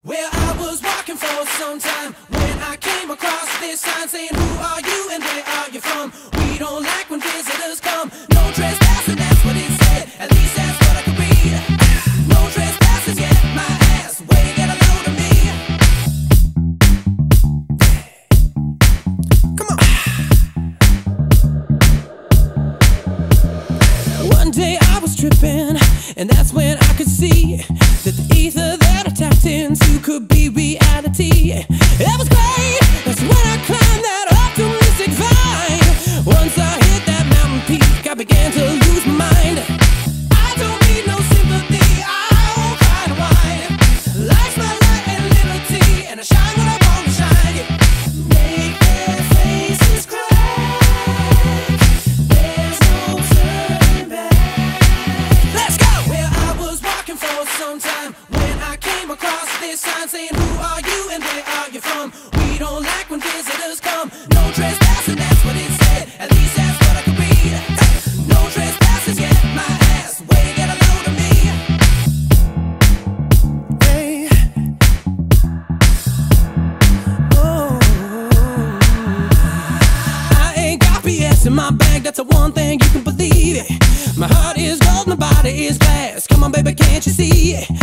Well, I was walking for some time when I came across this sign saying, "Who are you and where are you from? We don't like when visitors come. No trespassing," that's what it said. At least that's what I could read. No trespassers, yeah, my ass. Way to get a load of me. Come on. One day I was tripping, and that's when I could see that the ether that I tapped into could be reality. It was great, that's when I climbed that optimistic vine. Once I hit that mountain peak, I began to lose my mind. I don't need no sympathy, I won't cry and whine. Life's my light and liberty, and I shine when I want to shine. Make their faces crack, there's no turning back. Let's go! Well, I was walking for some time when I came across this sign saying, "Who are you and where are you from? We don't like when visitors come. No trespassing," that's what it said. At least that's what I could read. No trespassers, yeah, my ass. Way to get a load of me. Hey. Oh. I ain't got BS in my bag, that's the one thing you can believe it. My heart is gold, my body is glass. Come on, baby, can't you see it?